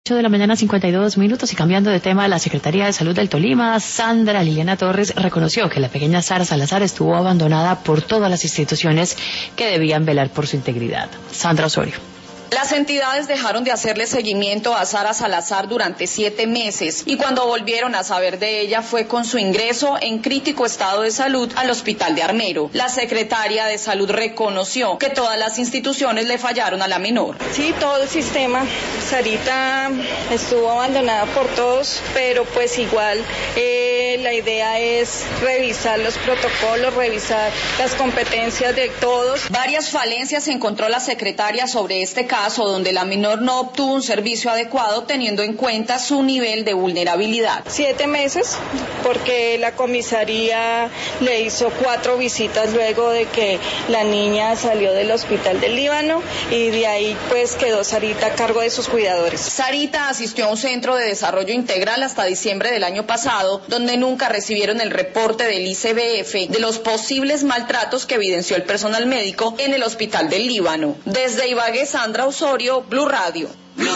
8 de la mañana, 52 minutos, y cambiando de tema, la Secretaría de Salud del Tolima, Sandra Liliana Torres, reconoció que la pequeña Sara Salazar estuvo abandonada por todas las instituciones que debían velar por su integridad. Sandra Osorio. Las entidades dejaron de hacerle seguimiento a Sara Salazar durante 7 meses y cuando volvieron a saber de ella fue con su ingreso en crítico estado de salud al hospital de Armero. La secretaria de Salud reconoció que todas las instituciones le fallaron a la menor. Sí, todo el sistema. Sarita estuvo abandonada por todos, pero pues igual la idea es revisar los protocolos, revisar las competencias de todos. Varias falencias encontró la secretaria sobre este caso, donde la menor no obtuvo un servicio adecuado teniendo en cuenta su nivel de vulnerabilidad. 7 meses, porque la comisaría le hizo 4 visitas luego de que la niña salió del hospital del Líbano y de ahí pues quedó Sarita a cargo de sus cuidadores. Sarita asistió a un centro de desarrollo integral hasta diciembre del año pasado, donde nunca recibieron el reporte del ICBF de los posibles maltratos que evidenció el personal médico en el hospital del Líbano. Desde Ibagué, Sandra Osorio, Blue Radio.